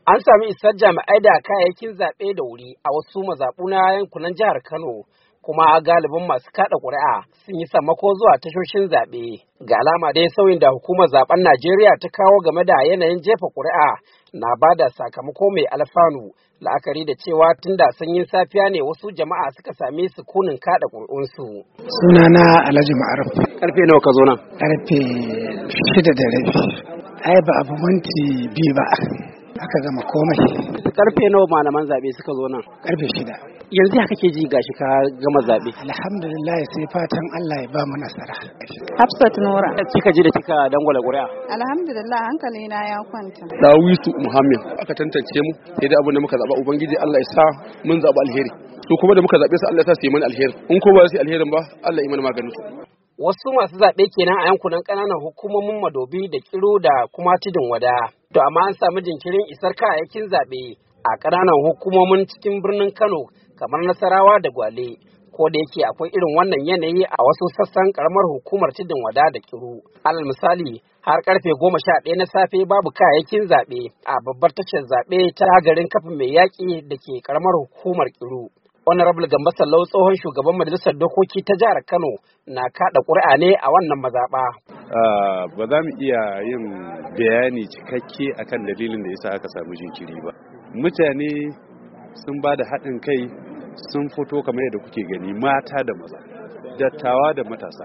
An sami isar jami'ai da kayayyakin zaɓe da wuri a wasu mazaɓu na yankunan jihar Kano, kuma galibin masu kaɗa ƙuri'a sun yi sammako zuwa tashoshin zaɓe. Ga alama dai sauyin da hukumar zaɓen Najeriya ta kawo game da yanayin jefa ƙuri'a na ba da sakamako mai alfanu, la'akari da cewa tun da sanyin safiya ne wasu jama'a suka sami sukunin kaɗa ƙuri'unsu. Sunana Alhaji Ma'aruf. Karfe nawa ka zo nan? Karfe 6:30. Ai ba abu minti biyu ba. Aka gama komai. Karfe nawa malaman zaɓe suka zo nan? Karfe 6. Yanzu ya kake ji gashi ka gama zaɓe? Alhamdulillah, sai fatan Allah ya ba mu nasara. Hafsat Nura. Kika ji da kika dangwala ƙuri'a? Alhamdulillah, hankali na ya kwanta. Dawisu Muhammad aka tantance mu, sai da abin da muka zaɓa Ubangiji Allah ya sa mun zaɓa alheri. To kuma da muka zaɓe su Allah ya sa su yi mana alheri. In ko ba su yi alherin ba Allah ya yi mana maganin su. Wasu masu zaɓe kenan a yankunan ƙananan hukumomin Madobi da Kiro da kuma Tudun Wada. To amma an samu jinkirin isar kayayyakin zaɓe a ƙananan hukumomin cikin birnin Kano kamar Nasarawa da Gwale. Ko da yake akwai irin wannan yanayi a wasu sassan ƙaramar hukumar Tudun Wada da Kiro. Alal misali, har karfe 11 na safe babu kayayyakin zaɓe a babbar tashar zaɓe ta garin Kafin Mai Yaƙi da ke ƙaramar hukumar Kiro. Honorable Gambo Sallau, tsohon shugaban majalisar dokoki ta jihar Kano, na kada ƙuri'a ne a wannan mazaɓa. Ba za mu iya yin bayani cikakke akan dalilin da yasa aka samu jinkiri ba. Mutane sun ba da haɗin kai, sun fito kamar yadda kuke gani, mata da maza, dattawa da matasa.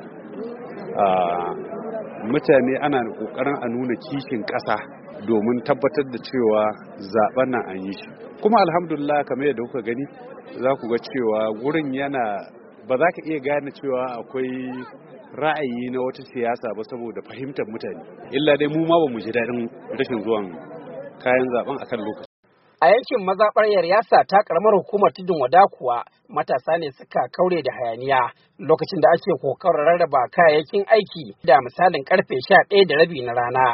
Mutane ana ƙoƙarin a nuna kishin ƙasa domin tabbatar da cewa zaben nan an yi shi. Kuma alhamdulillah, kamar yadda kuka gani, za ku ga cewa wurin yana, ba za ka iya gane cewa akwai ra'ayi na wata siyasa ba saboda fahimtar mutane, illa dai mu ma ba mu ji daɗin rashin zuwan kayan zaben akan lokaci. A yankin mazaɓar Yaryasa ta ƙaramar hukumar Tudun Wada kuwa matasa ne suka kaure da hayaniya lokacin da ake kokarin rarraba kayayyakin aiki da misalin karfe 11:30 na rana.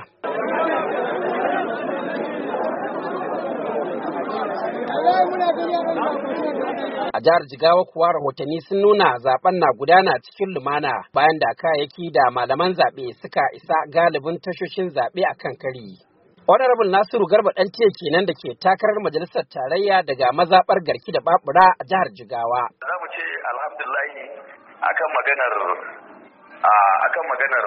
A jihar Jigawa kuwa rahotanni sun nuna zaben na gudana cikin lumana bayan da kayayyaki da malaman zaɓe suka isa galibin tashoshin zaɓe a kan kari. Honorable Nasiru Garba Ɗantiye kenan da ke takarar majalisar tarayya daga mazaɓar Garki da Babura a jihar Jigawa. Za mu ce alhamdulillahi akan maganar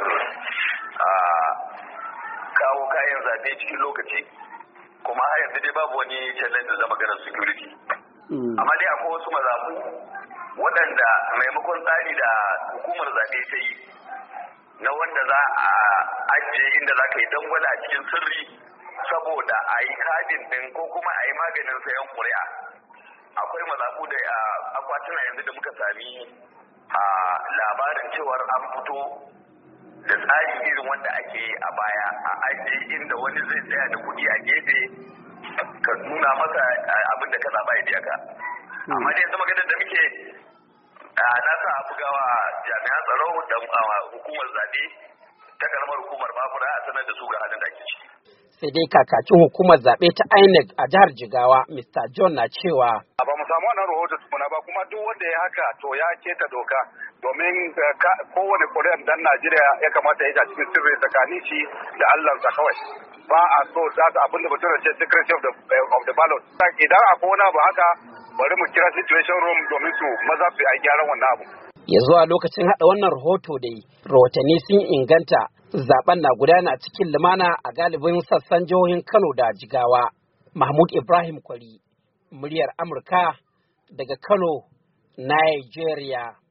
kawo kayan zaɓe cikin lokaci, kuma har yanzu dai babu wani challenge da maganar security. Amma dai akwai wasu mazaɓu waɗanda maimakon tsari da hukumar zaɓe ta yi na wanda za a ajiye inda za ka yi dangwala a cikin sirri saboda a yi kadin ɗin ko kuma a yi maganin sayan ƙuri'a. Akwai mazaɓu da akwatuna yanzu da muka sami a labarin cewar an fito da tsari irin wanda ake yi a baya, a ajiye inda wani zai tsaya da kuɗi a gefe ka nuna masa abin da ka zaɓa ya biya ka. Amma dai yanzu maganar da muke na sa a bugawa jami'an tsaro da hukumar zaɓe ta karamar hukumar Babura a sanar da su ga halin da ake ciki. Sai dai kakakin hukumar zaɓe ta INEC a jihar Jigawa, Mr. John, na cewa ba mu samu wannan rahoto tukuna ba, kuma duk wanda ya haka to ya keta doka, domin kowane ƙuri'ar dan Najeriya ya kamata ya yi cikin sirri tsakanin shi da Allahnsa kawai. Ba a so za su abin da bature ce secrecy of the ballot. Idan akwai wani abu haka, bari mu kira situation room domin su maza su yi gyaran wannan abu. Ya zuwa lokacin haɗa wannan rahoto dai, rahotanni sun inganta zaben na gudana cikin lumana a galibin sassan jihohin Kano da Jigawa. Mahmud Ibrahim Kwari, muryar Amurka daga Kano, Nigeria.